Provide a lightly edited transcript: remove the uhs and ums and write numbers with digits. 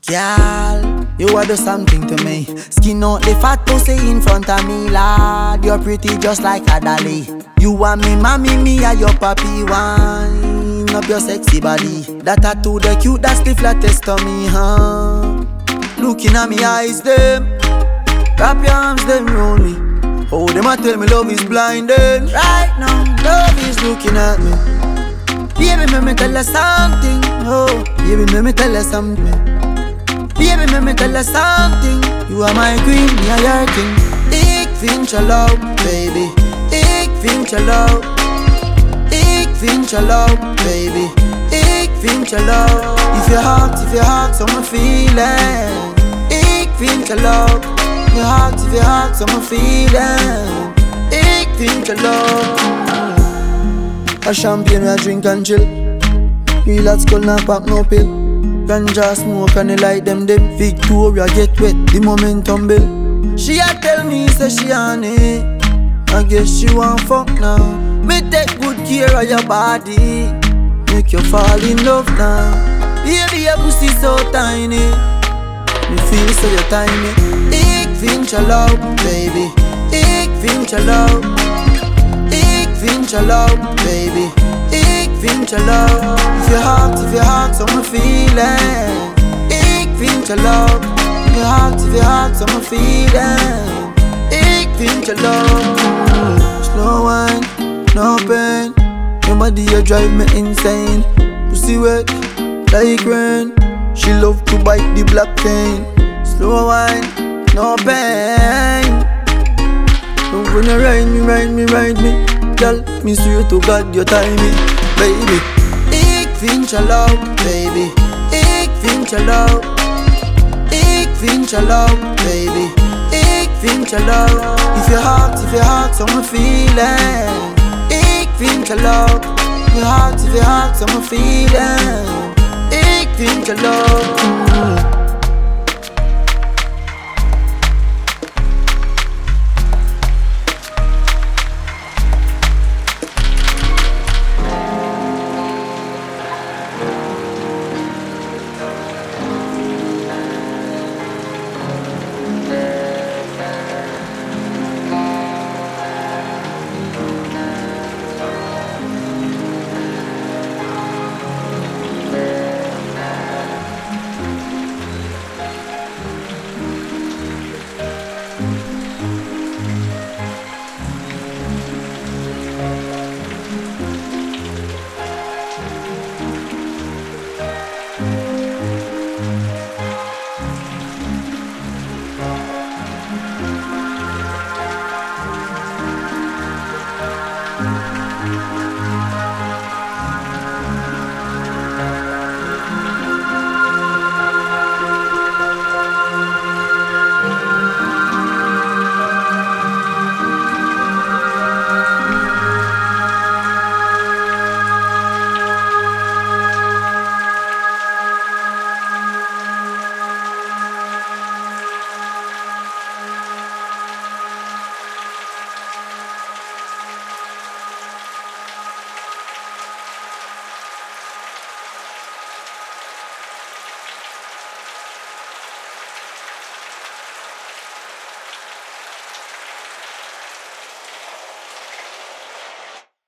Girl, you are do something to me. Skin out the fat pussy in front of me, lad. You're pretty just like a dolly. You want me, mommy, me and your papi. Wine up your sexy body. That tattoo, the cute, that's the flattest to me, huh? Looking at me eyes, them. Wrap your arms, them round me. Oh, them a tell me love is blinding. Right now, love is looking at me. Baby, let me tell you something. Oh, baby, let me tell you something. Baby, let me tell you something. You are my queen, me are your king. Ik vind je leuk, baby. Ik vind je leuk. Ik vind je leuk, baby. Ik vind je leuk. If your heart, so me feeling. Ik vind je leuk. If your heart, so me feeling. Ik vind je leuk. A champagne we a drink and chill. Real at school not pop no pill. Ganja smoke and the light them. Victoria get wet, the momentum bill. She a tell me say she on it. I guess she want fuck now. Me take good care of your body. Make you fall in love now. Baby your pussy so tiny. Me feel so you tiny. Ik vind je leuk, baby. Ik vind je leuk. Ik vind je leuk, baby. Ik vind je leuk. If your heart, so me feeling. Ik vind je leuk. If your heart, so me feeling. Ik vind je leuk. Slow wine, no pain. Your body you drive me insane. Pussy wet like rain. She love to bite the black cane. Slow wine, no pain. When you ride me. Girl, me swear to God you tie me, baby. Ik vind je leuk, baby. Ik vind je leuk. Ik vind je leuk, baby. Ik vind je leuk. If your heart, so me feeling. Ik vind je leuk. If your heart, so me feeling. Ik vind je leuk.